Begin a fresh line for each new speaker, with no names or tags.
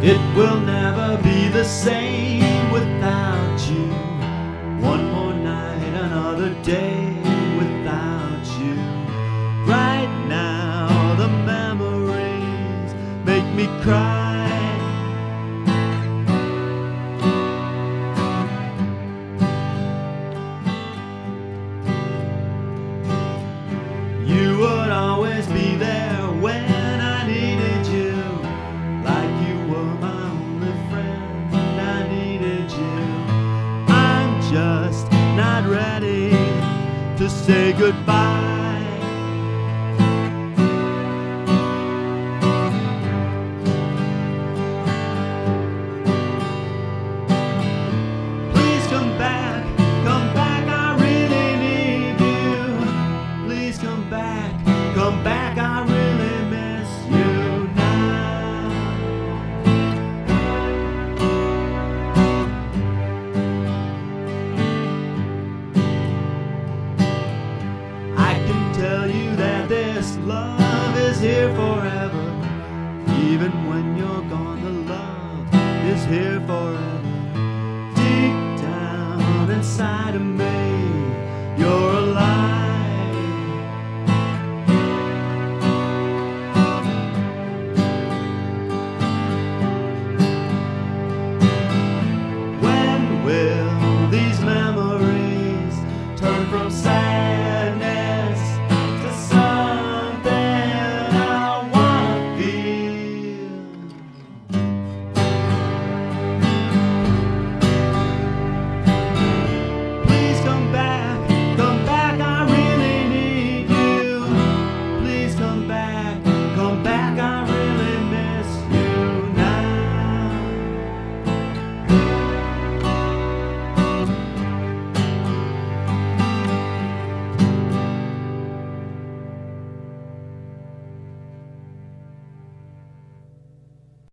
It will never be the same without you. One more night, another day without you. Right now the memories make me cry. You would always be there when I needed you, like you were my only friend. I needed you. I'm just not ready to say goodbye. Please come back, I really need you. Please come back, I really miss you now. I can tell you that this love is here forever. Even when you're gone, the love is here forever.